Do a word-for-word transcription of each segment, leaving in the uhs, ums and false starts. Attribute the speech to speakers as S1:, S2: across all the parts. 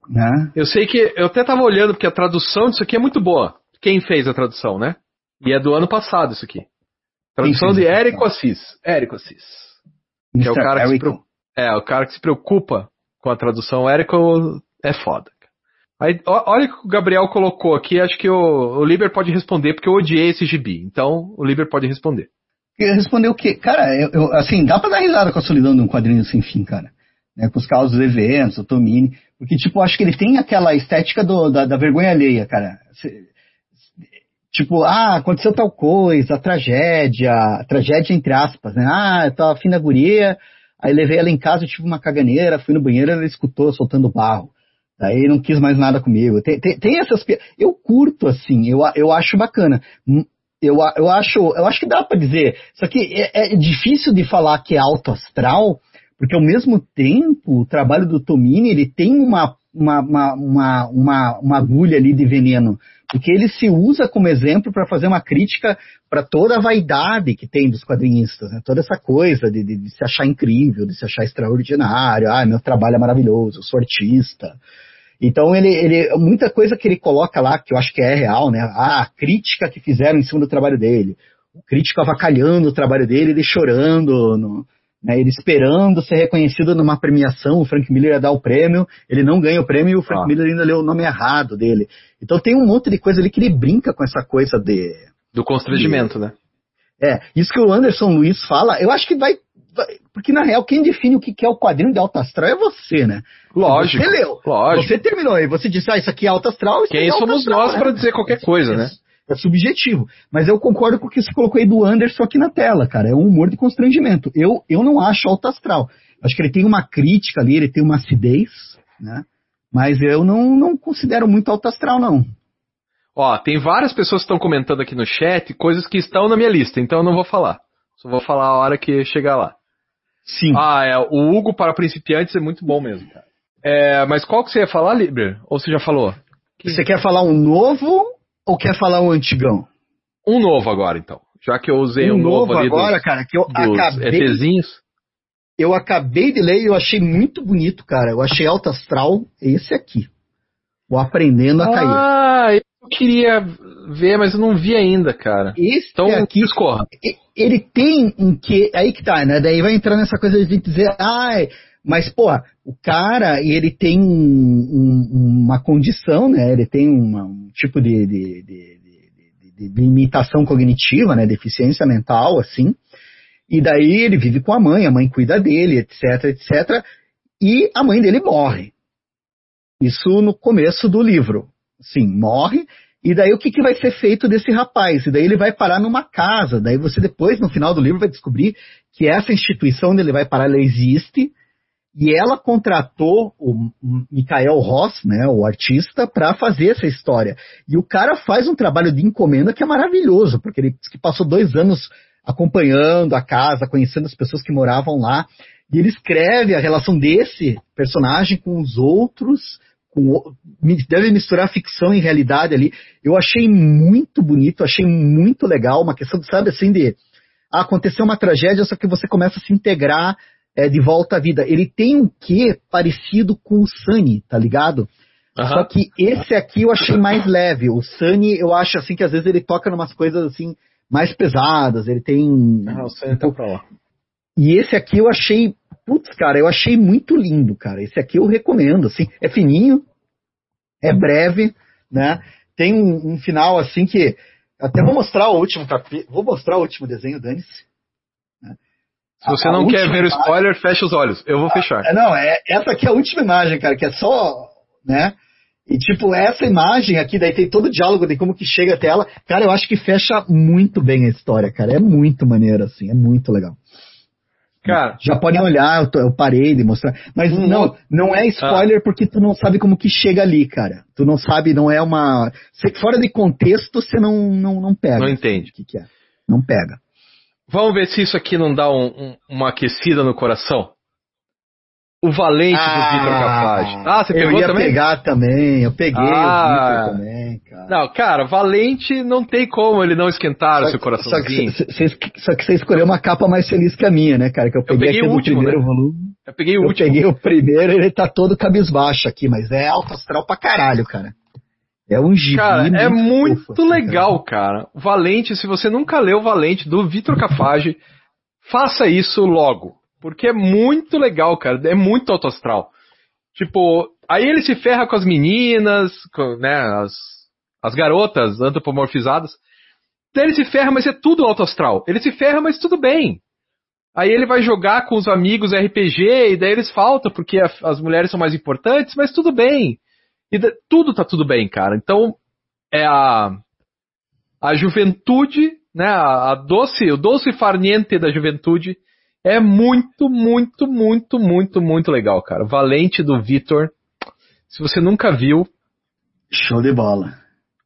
S1: Né?
S2: Eu sei que, eu até tava olhando, porque a tradução disso aqui é muito boa. Quem fez a tradução, né? E é do ano passado isso aqui. Tradução de Érico Assis. Érico Assis. Que é o cara que se preocupa, é, o cara que se preocupa com a tradução. O Érico é foda. Aí, olha o que o Gabriel colocou aqui, acho que o, o Liber pode responder, porque eu odiei esse gibi. Então, o Liber pode responder.
S1: Responder o quê? Cara, eu, eu, assim, dá pra dar risada com a solidão de um quadrinho sem fim, cara. Né, com os casos dos eventos, o Tomini. Porque, tipo, acho que ele tem aquela estética do, da, da vergonha alheia, cara. Cê, tipo, ah, aconteceu tal coisa, a tragédia, a tragédia entre aspas, né? Ah, eu tava afim da guria, aí levei ela em casa, eu tive uma caganeira, fui no banheiro, ela escutou soltando barro. Daí não quis mais nada comigo. Tem, tem, tem essas... Eu curto, assim, eu, eu acho bacana. Eu, eu, acho, eu acho que dá pra dizer. Só que é, é difícil de falar que é alto astral, porque ao mesmo tempo, o trabalho do Tomini, ele tem uma, uma, uma, uma, uma, uma agulha ali de veneno. Porque ele se usa como exemplo para fazer uma crítica para toda a vaidade que tem dos quadrinistas, né? Toda essa coisa de, de, de se achar incrível, de se achar extraordinário. Ah, meu trabalho é maravilhoso, eu sou artista. Então, ele, ele, muita coisa que ele coloca lá, que eu acho que é real, né? Ah, a crítica que fizeram em cima do trabalho dele. O crítico avacalhando o trabalho dele, ele chorando, no, né? Ele esperando ser reconhecido numa premiação, o Frank Miller ia dar o prêmio, ele não ganha o prêmio e o Frank ah. Miller ainda leu o nome errado dele. Então tem um monte de coisa ali que ele brinca com essa coisa de...
S2: Do constrangimento,
S1: de,
S2: né?
S1: É, isso que o Anderson Luiz fala, eu acho que vai... Porque, na real, quem define o que é o quadrinho de alto astral é você, né?
S2: Lógico.
S1: Você leu.
S2: Lógico.
S1: Você terminou aí. Você disse, ah, isso aqui é alto astral. Isso
S2: quem
S1: é alto
S2: somos
S1: astral,
S2: nós
S1: né?
S2: para dizer qualquer coisa,
S1: é,
S2: né?
S1: É subjetivo. Mas eu concordo com o que você colocou aí do Anderson aqui na tela, cara. É um humor de constrangimento. Eu, eu não acho alto astral. Acho que ele tem uma crítica ali, ele tem uma acidez, né? Mas eu não, não considero muito alto astral, não.
S2: Ó, tem várias pessoas que estão comentando aqui no chat coisas que estão na minha lista, então eu não vou falar. Só vou falar a hora que chegar lá.
S1: Sim.
S2: Ah, é, o Hugo para principiantes é muito bom mesmo, cara. É, mas qual que você ia falar, Liber? Ou você já falou?
S1: Que... Você quer falar um novo ou quer falar um antigão?
S2: Um novo agora, então. Já que eu usei um,
S1: um
S2: novo,
S1: novo
S2: ali
S1: agora,
S2: dos,
S1: cara, que eu acabei...
S2: ETzinhos.
S1: Eu acabei de ler e eu achei muito bonito, cara. Eu achei alto astral esse aqui. O Aprendendo a Cair.
S2: Ah, eu queria ver, mas eu não vi ainda, cara.
S1: Esse
S2: então,
S1: aqui,
S2: discorra.
S1: Ele tem um que... Aí que tá, né? Daí vai entrar nessa coisa de dizer, ai... Mas, pô, o cara, ele tem um, um, uma condição, né? Ele tem uma, um tipo de, de, de, de, de limitação cognitiva, né? Deficiência mental, assim. E daí ele vive com a mãe, a mãe cuida dele, etc, etcétera. E a mãe dele morre. Isso no começo do livro. Sim, morre. E daí o que, que vai ser feito desse rapaz? E daí ele vai parar numa casa. Daí você depois, no final do livro, vai descobrir que essa instituição onde ele vai parar, ela existe. E ela contratou o Michael Ross, né, o artista, para fazer essa história. E o cara faz um trabalho de encomenda que é maravilhoso, porque ele disse que passou dois anos acompanhando a casa, conhecendo as pessoas que moravam lá. E ele escreve a relação desse personagem com os outros, com, deve misturar ficção e realidade ali. Eu achei muito bonito, achei muito legal, uma questão, sabe, assim, de ah, aconteceu uma tragédia, só que você começa a se integrar é, de volta à vida. Ele tem um quê parecido com o Sunny, tá ligado? Uhum. Só que esse aqui eu achei mais leve. O Sunny, eu acho assim que às vezes ele toca numas coisas assim mais pesadas, ele tem...
S2: Ah, o Sunny tá pra lá.
S1: E esse aqui eu achei, putz, cara, eu achei muito lindo, cara. Esse aqui eu recomendo, assim, é fininho, é breve, né? Tem um, um final assim que, até vou mostrar o último capítulo, vou mostrar o último desenho, dane-se. Né?
S2: Se você a, não a quer ver o spoiler, imagem, fecha os olhos, eu vou a, fechar.
S1: Não, é, essa aqui é a última imagem, cara, que é só, né? E tipo, essa imagem aqui, daí tem todo o diálogo de como que chega até ela. Cara, eu acho que fecha muito bem a história, cara. É muito maneiro, assim, é muito legal.
S2: Cara,
S1: já podem olhar, eu, tô, eu parei de mostrar. Mas hum, não, não é spoiler ah. porque tu não sabe como que chega ali, cara. Tu não sabe, não é uma... Fora de contexto, você não, não, não pega.
S2: Não entende.
S1: O que, que é. Não pega.
S2: Vamos ver se isso aqui não dá um, um, uma aquecida no coração. O Valente ah, do Vitor Capage. Ah, você pegou
S1: também? Eu ia
S2: também?
S1: pegar também, eu peguei
S2: ah,
S1: o Vitor também, cara.
S2: Não, cara, Valente não tem como ele não esquentar
S1: só,
S2: o seu coraçãozinho.
S1: Só que, cê, cê, só que você escolheu uma capa mais feliz que a minha, né, cara? Que eu peguei,
S2: eu peguei
S1: aqui
S2: o último,
S1: primeiro
S2: né?
S1: volume.
S2: Eu peguei o
S1: eu
S2: último.
S1: Eu peguei o primeiro, ele tá todo cabisbaixo aqui, mas é alto astral pra caralho, cara. É um gibi
S2: Cara,
S1: muito
S2: é muito
S1: fofo, assim,
S2: legal, cara. cara. Valente, se você nunca leu Valente, do Vitor Cafage, faça isso logo. Porque é muito legal, cara. É muito alto astral. Tipo, aí ele se ferra com as meninas, com, né, as, as garotas antropomorfizadas. Daí ele se ferra, mas é tudo alto astral. Ele se ferra, mas tudo bem. Aí ele vai jogar com os amigos R P G, e daí eles faltam, porque a, as mulheres são mais importantes, mas tudo bem. E da, tudo tá tudo bem, cara. Então, é a, a juventude, né, a, a doce, o doce farniente da juventude, é muito, muito, muito, muito, muito legal, cara. Valente do Vitor. Se você nunca viu...
S1: Show de bola.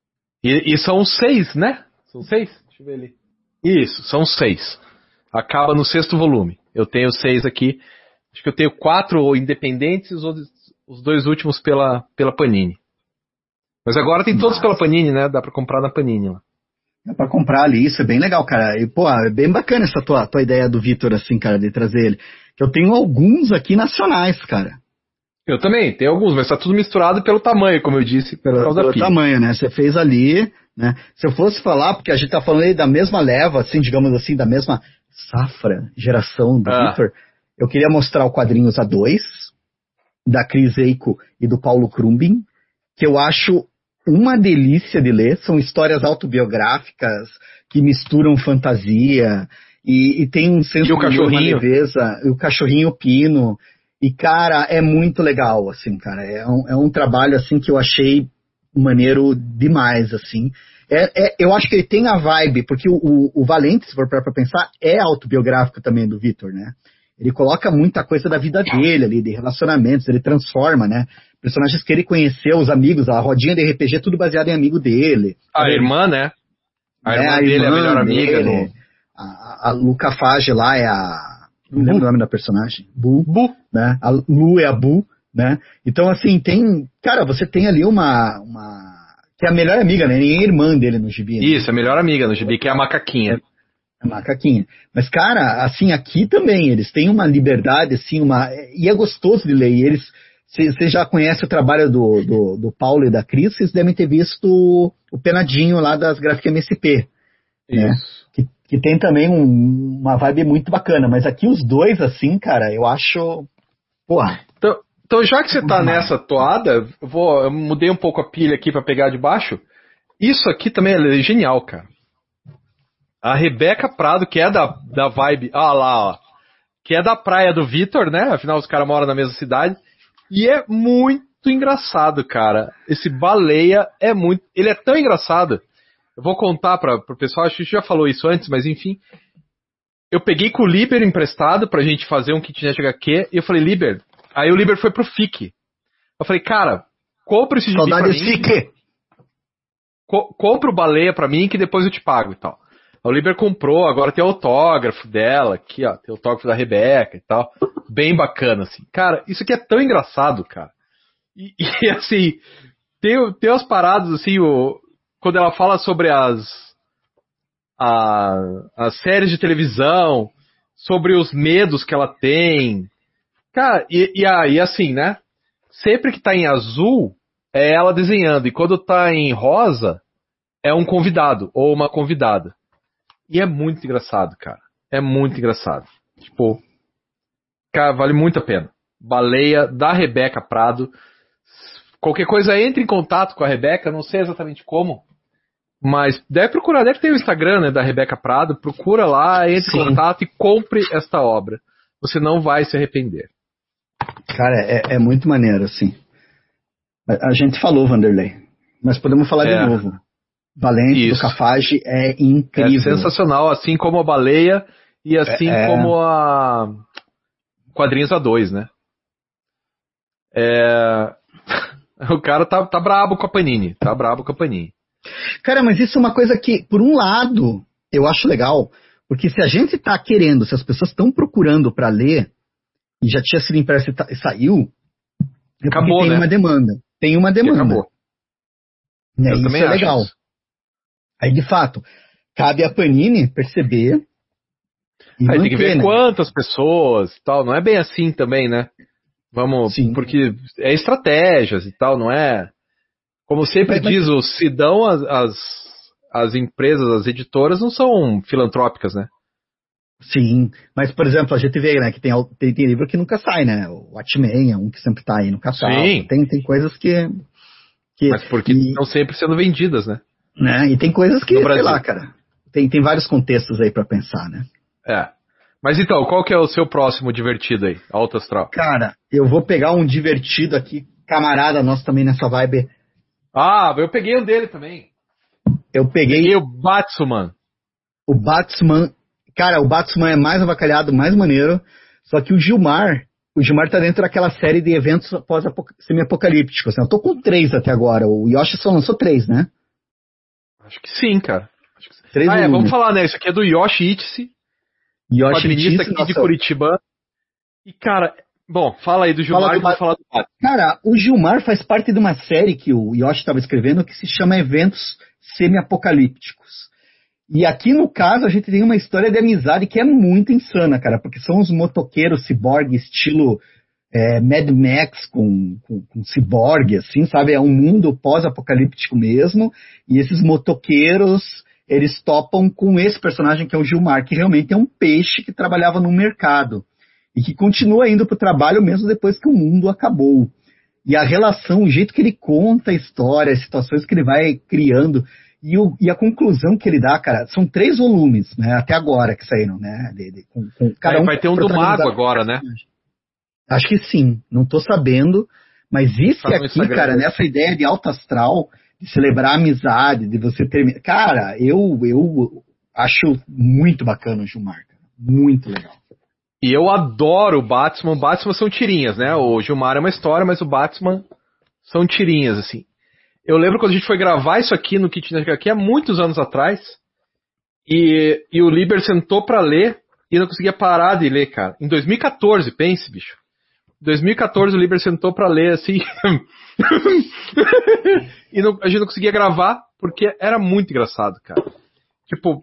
S2: E, e são seis, né? São seis? Deixa eu ver ali. Isso, são seis. Acaba no sexto volume. Eu tenho seis aqui. Acho que eu tenho quatro independentes e os, outros, os dois últimos pela, pela Panini. Mas agora tem todos Nossa. Pela Panini, né? Dá pra comprar na Panini lá.
S1: Dá pra comprar ali, isso é bem legal, cara. E, pô, é bem bacana essa tua, tua ideia do Vitor, assim, cara, de trazer ele. Que eu tenho alguns aqui nacionais, cara.
S2: Eu também, tem alguns, mas tá tudo misturado pelo tamanho, como eu disse,
S1: pelo,
S2: por causa
S1: pelo
S2: da pilha.
S1: tamanho, né? Você fez ali, né? Se eu fosse falar, porque a gente tá falando aí da mesma leva, assim, digamos assim, da mesma safra, geração do ah. Vitor, eu queria mostrar o Quadrinhos A dois, da Cris Eico e do Paulo Krumbin, que eu acho uma delícia de ler. São histórias autobiográficas que misturam fantasia e, e tem um senso
S2: e o
S1: de uma leveza. E o cachorrinho Pino. E, cara, é muito legal, assim, cara. É um, é um trabalho, assim, que eu achei maneiro demais, assim. É, é, eu acho que ele tem a vibe, porque o, o, o Valente, se for pra pensar, é autobiográfico também do Vitor, né? Ele coloca muita coisa da vida dele ali, de relacionamentos, ele transforma, né? Personagens que ele conheceu, os amigos, a rodinha de R P G, tudo baseado em amigo dele.
S2: A
S1: ele,
S2: irmã, né? A
S1: é,
S2: irmã
S1: a
S2: dele
S1: irmã
S2: é a melhor amiga.
S1: Dele, no... A, a Luca Fage lá é a... Não lembro o nome da personagem. Bu.
S2: Bu.
S1: Né? A Lu é a Bu, né? Então, assim, tem... Cara, você tem ali uma... uma... que é a melhor amiga, né? Nem a irmã dele no gibi. Né?
S2: Isso, a melhor amiga no gibi, que é a macaquinha.
S1: É. A macaquinha. Mas, cara, assim, aqui também, eles têm uma liberdade, assim, uma... E é gostoso de ler. E eles... Você já conhece o trabalho do, do, do Paulo e da Cris, vocês devem ter visto o, o Penadinho lá das Gráficas M S P. Né? Que, que tem também um, uma vibe muito bacana. Mas aqui os dois, assim, cara, eu acho... Porra.
S2: Então, então já que você tá nessa toada, eu, vou, eu mudei um pouco a pilha aqui pra pegar de baixo. Isso aqui também é genial, cara. A Rebeca Prado, que é da, da vibe... Ah lá, ó. Que é da praia do Vitor, né? Afinal, os caras moram na mesma cidade. E é muito engraçado, cara. Esse Baleia é muito... Ele é tão engraçado. Eu vou contar para o pessoal, acho que a gente já falou isso antes, mas enfim. Eu peguei com o Liber emprestado pra gente fazer um kitnet H Q, e eu falei, Liber... Aí o Liber foi pro F I C. Eu falei, cara, compra esse gibi pra mim.
S1: F I C.
S2: Co- compra o Baleia pra mim, que depois eu te pago e tal. O Liber comprou, agora tem o autógrafo dela, aqui ó, tem o autógrafo da Rebeca e tal. Bem bacana, assim. Cara, isso aqui é tão engraçado, cara. E, e assim, tem, tem umas paradas, assim, o, quando ela fala sobre as, a, as séries de televisão, sobre os medos que ela tem. Cara, e, e aí, assim, né? Sempre que tá em azul, é ela desenhando. E quando tá em rosa, é um convidado ou uma convidada. E é muito engraçado, cara. É muito engraçado. Tipo, cara, vale muito a pena. Baleia da Rebeca Prado. Qualquer coisa, entre em contato com a Rebeca. Não sei exatamente como. Mas deve procurar, deve ter o Instagram, né, da Rebeca Prado. Procura lá, entre Sim. em contato e compre esta obra. Você não vai se arrepender.
S1: Cara, é, é muito maneiro, assim. A, a gente falou, Vanderlei. Mas podemos falar é. de novo. Valente do Cafage é incrível.
S2: É sensacional, assim como a Baleia e assim é, é... como a Quadrinhos A dois, né? É... O cara tá, tá brabo com a Panini, tá brabo com a Panini.
S1: Cara, mas isso é uma coisa que, por um lado, eu acho legal, porque se a gente tá querendo, se as pessoas estão procurando para ler, e já tinha sido impresso e saiu, é
S2: acabou,
S1: tem
S2: né?
S1: uma demanda. Tem uma demanda.
S2: Acabou.
S1: É, isso é legal. Isso. Aí, de fato, cabe a Panini perceber
S2: E aí tem que ver né? quantas pessoas e tal. Não é bem assim também, né? Vamos, Sim. porque é estratégias e tal, não é? Como sempre mas, diz mas... o Sidão, as, as, as empresas, as editoras não são filantrópicas, né?
S1: Sim, mas por exemplo, a gente vê né, que tem, tem, tem livro que nunca sai, né? O Watchmen é um que sempre tá aí no catálogo. Sim. Tem, tem coisas que, que...
S2: Mas porque e, estão sempre sendo vendidas, né?
S1: né? E tem coisas que, sei lá, cara, tem, tem vários contextos aí pra pensar, né?
S2: É. Mas então, qual que é o seu próximo divertido aí, Alto Astral?
S1: Cara, eu vou pegar um divertido aqui, camarada nosso também nessa vibe.
S2: Ah, eu peguei um dele também.
S1: Eu peguei...
S2: Peguei o Batman.
S1: O Batman... Cara, o Batman é mais avacalhado, mais maneiro, só que o Gilmar... O Gilmar tá dentro daquela série de eventos semi-apocalípticos. Né? Eu tô com três até agora. O Yoshi só lançou três, né?
S2: Acho que sim, cara. Acho que sim.
S1: Três
S2: ah,
S1: volumes.
S2: é, vamos falar, né? Isso aqui é do Yoshi Itse.
S1: Yoshi
S2: quadrinista aqui nossa... de Curitiba. E, cara, bom, fala aí do Gilmar fala do... que eu vou falar do Batman.
S1: Cara, o Gilmar faz parte de uma série que o Yoshi estava escrevendo que se chama Eventos Semi-Apocalípticos. E aqui, no caso, a gente tem uma história de amizade que é muito insana, cara, porque são os motoqueiros ciborgue, estilo é, Mad Max com, com, com ciborgue, assim, sabe? É um mundo pós-apocalíptico mesmo, e esses motoqueiros... eles topam com esse personagem que é o Gilmar, que realmente é um peixe que trabalhava no mercado e que continua indo para o trabalho mesmo depois que o mundo acabou. E a relação, o jeito que ele conta a história, as situações que ele vai criando e, o, e a conclusão que ele dá, cara, são três volumes, né, até agora que saíram, né, de, de, com, com cada
S2: um
S1: vai
S2: ter um do Mago agora, né?
S1: Acho que sim, não tô sabendo, mas esse aqui, cara, nessa ideia de alto astral, de celebrar a amizade, de você terminar. Cara, eu, eu acho muito bacana o Gilmar, cara. Muito legal.
S2: E eu adoro o Batman. O Batman são tirinhas, né? O Gilmar é uma história, mas o Batman são tirinhas, assim. Eu lembro quando a gente foi gravar isso aqui no Kitnet aqui há muitos anos atrás, e, e o Liber sentou pra ler e não conseguia parar de ler, cara. Em dois mil e catorze, pense, bicho. Em dois mil e catorze o Liber sentou pra ler, assim... e não, a gente não conseguia gravar porque era muito engraçado, cara. Tipo,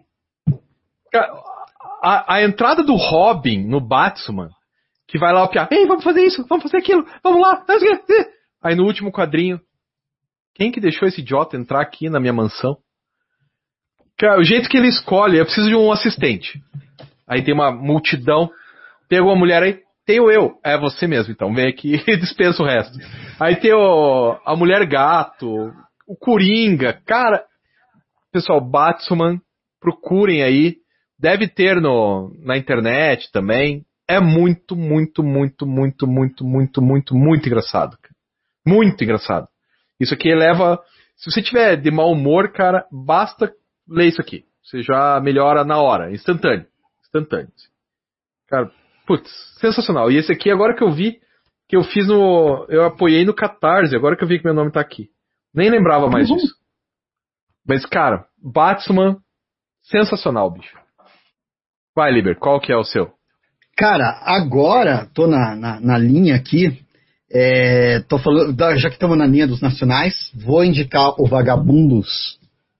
S2: a, a entrada do Robin no Batman, que vai lá o piar, ei, vamos fazer isso, vamos fazer aquilo, vamos lá. Aí no último quadrinho, quem que deixou esse idiota entrar aqui na minha mansão? Cara, o jeito que ele escolhe, eu preciso de um assistente. Aí tem uma multidão, pegou uma mulher aí, tenho eu. É você mesmo, então. Vem aqui e dispensa o resto. Aí tem o, a Mulher Gato, o Coringa. Cara, pessoal, Batman, procurem aí. Deve ter no, na internet também. É muito, muito, muito, muito, muito, muito, muito, muito engraçado. Muito engraçado. Isso aqui eleva... Se você tiver de mau humor, cara, basta ler isso aqui. Você já melhora na hora. Instantâneo. Instantâneo. Cara... Putz, sensacional. E esse aqui, agora que eu vi, que eu fiz no... Eu apoiei no Catarse, agora que eu vi que meu nome tá aqui. Nem lembrava mais uhum. disso. Mas, cara, Batman, sensacional, bicho. Vai, Liber, qual que é o seu?
S1: Cara, agora, tô na, na, na linha aqui, é, tô falando, já que estamos na linha dos nacionais, vou indicar o Vagabundos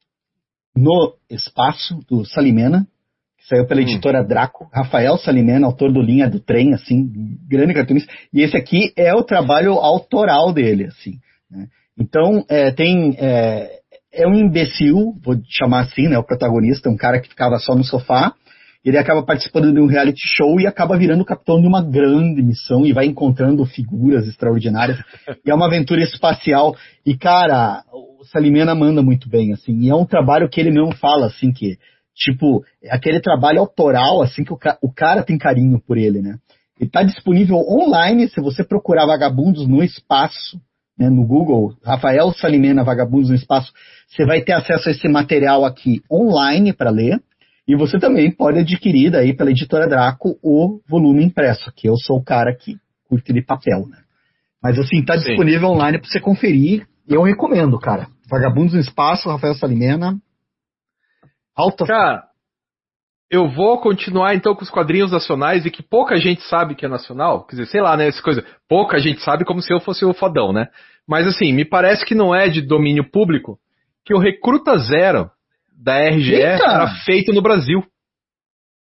S1: no Espaço, do Salimena. Saiu pela editora hum. Draco. Rafael Salimena, autor do Linha do Trem, assim, grande cartunista. E esse aqui é o trabalho autoral dele, assim. Né? Então, é, tem... É, é um imbecil, vou chamar assim, né? O protagonista, um cara que ficava só no sofá. Ele acaba participando de um reality show e acaba virando o capitão de uma grande missão e vai encontrando figuras extraordinárias. E é uma aventura espacial. E, cara, o Salimena manda muito bem, assim. E é um trabalho que ele mesmo fala, assim, que... Tipo, aquele trabalho autoral, assim, que o, ca- o cara tem carinho por ele, né? Ele tá disponível online, se você procurar Vagabundos no Espaço, né, no Google, Rafael Salimena, Vagabundos no Espaço, você vai ter acesso a esse material aqui online para ler, e você também pode adquirir daí pela editora Draco o volume impresso, que eu sou o cara que curte de papel, né? Mas assim, tá Sim. disponível online para você conferir, e eu recomendo, cara. Vagabundos no Espaço, Rafael Salimena... Alta...
S2: Cara, eu vou continuar então com os quadrinhos nacionais e que pouca gente sabe que é nacional. Quer dizer, sei lá, né, essa coisa. Pouca gente sabe como se eu fosse o fodão, né? Mas assim, me parece que não é de domínio público que o Recruta Zero da R G E
S1: Eita!
S2: era feito no Brasil.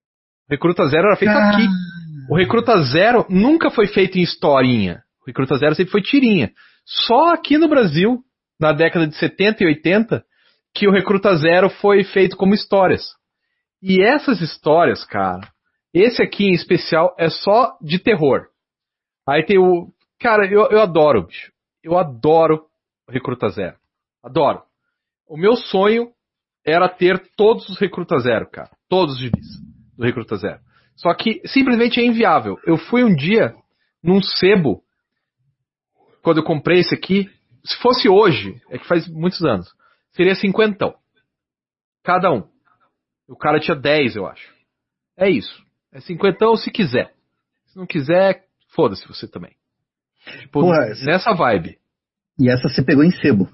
S2: Recruta Zero era feito ah. aqui. O Recruta Zero nunca foi feito em historinha. O Recruta Zero sempre foi tirinha. Só aqui no Brasil, na década de setenta e oitenta, que o Recruta Zero foi feito como histórias. E essas histórias, cara, esse aqui em especial é só de terror. Aí tem o... Cara, eu, eu adoro, bicho. Eu adoro o Recruta Zero. Adoro. O meu sonho era ter todos os Recruta Zero, cara. Todos os gibis do Recruta Zero. Só que simplesmente é inviável. Eu fui um dia num sebo, quando eu comprei esse aqui, se fosse hoje, é que faz muitos anos, seria cinquentão. Cada um. O cara tinha dez, eu acho. É isso. É cinquentão se quiser. Se não quiser, foda-se você também. Tipo, Porra, nessa vibe.
S1: E essa você pegou em sebo?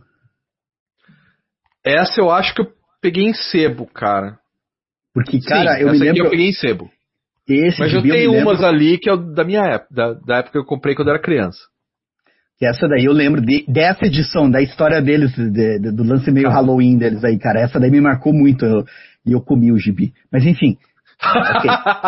S2: Essa eu acho que eu peguei em sebo, cara.
S1: Porque, cara,
S2: Sim,
S1: eu me
S2: essa
S1: lembro...
S2: aqui eu peguei em sebo.
S1: Esse
S2: Mas eu tenho eu umas ali que é da minha época, da, da época que eu comprei quando eu era criança.
S1: Que essa daí eu lembro de, dessa edição, da história deles, de, de, do lance meio cara. Halloween deles aí, cara. Essa daí me marcou muito, eu, e eu comi o gibi. Mas enfim. Okay.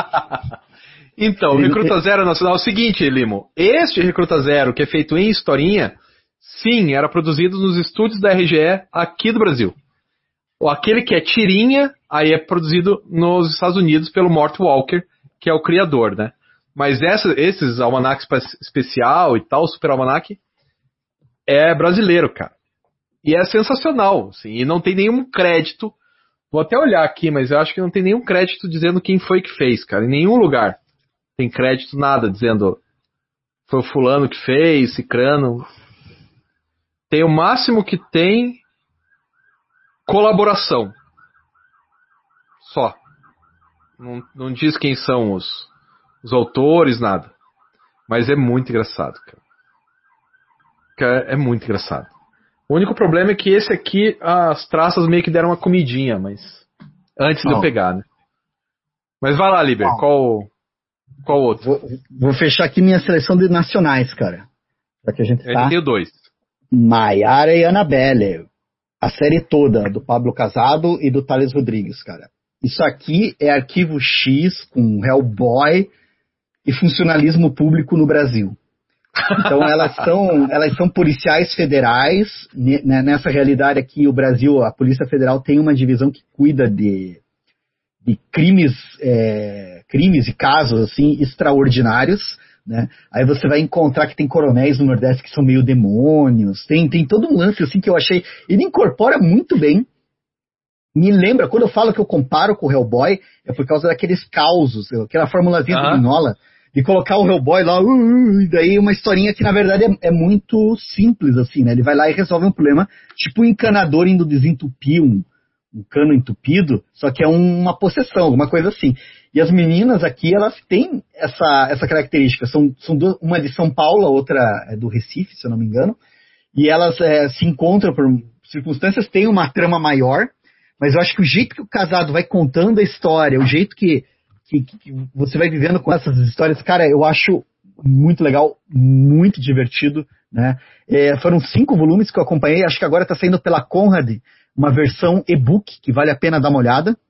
S2: Então, o Recruta Zero Nacional é o seguinte, Limo. Este Recruta Zero, que é feito em historinha, sim, era produzido nos estúdios da R G E aqui do Brasil. Ou aquele que é tirinha, aí é produzido nos Estados Unidos pelo Mort Walker, que é o criador, né? Mas essa, esses almanacs especial e tal, Super Almanac, é brasileiro, cara. E é sensacional, assim, e não tem nenhum crédito. Vou até olhar aqui, mas eu acho que não tem nenhum crédito dizendo quem foi que fez, cara. Em nenhum lugar tem crédito, nada, dizendo foi o fulano que fez, cicrano. Tem o máximo que tem colaboração. Só. Não, não diz quem são os, os autores, nada. Mas é muito engraçado, cara. É muito engraçado. O único problema é que esse aqui, as traças meio que deram uma comidinha, mas antes oh. de eu pegar, né? Mas vai lá, Liber, oh. qual, qual outro?
S1: Vou, vou fechar aqui minha seleção de nacionais, cara. Já que a gente tá...
S2: Eu tenho dois.
S1: Maiara e Annabelle. A série toda, do Pablo Casado e do Thales Rodrigues, cara. Isso aqui é Arquivo X com Hellboy e funcionalismo público no Brasil. Então elas são, elas são policiais federais. Né, nessa realidade aqui, o Brasil, a Polícia Federal tem uma divisão que cuida de, de crimes, é, crimes e casos assim, extraordinários. Né? Aí você vai encontrar que tem coronéis no Nordeste que são meio demônios. Tem, tem todo um lance assim que eu achei. Ele incorpora muito bem. Me lembra, quando eu falo que eu comparo com o Hellboy, é por causa daqueles causos, aquela formulazinha uh-huh. do Mignola, de colocar o Hellboy lá, uh, uh, e daí uma historinha que na verdade é, é muito simples, assim, né? Ele vai lá e resolve um problema, tipo um encanador indo desentupir um, um cano entupido, só que é um, uma possessão, alguma coisa assim. E as meninas aqui, elas têm essa, essa característica, são, são duas, uma de São Paulo, a outra é do Recife, se eu não me engano, e elas é, se encontram por circunstâncias, têm uma trama maior. Mas eu acho que o jeito que o Casado vai contando a história, o jeito que, que, que você vai vivendo com essas histórias, cara, eu acho muito legal, muito divertido, né? É, foram cinco volumes que eu acompanhei, acho que agora está saindo pela Conrad uma versão e-book, que vale a pena dar uma olhada,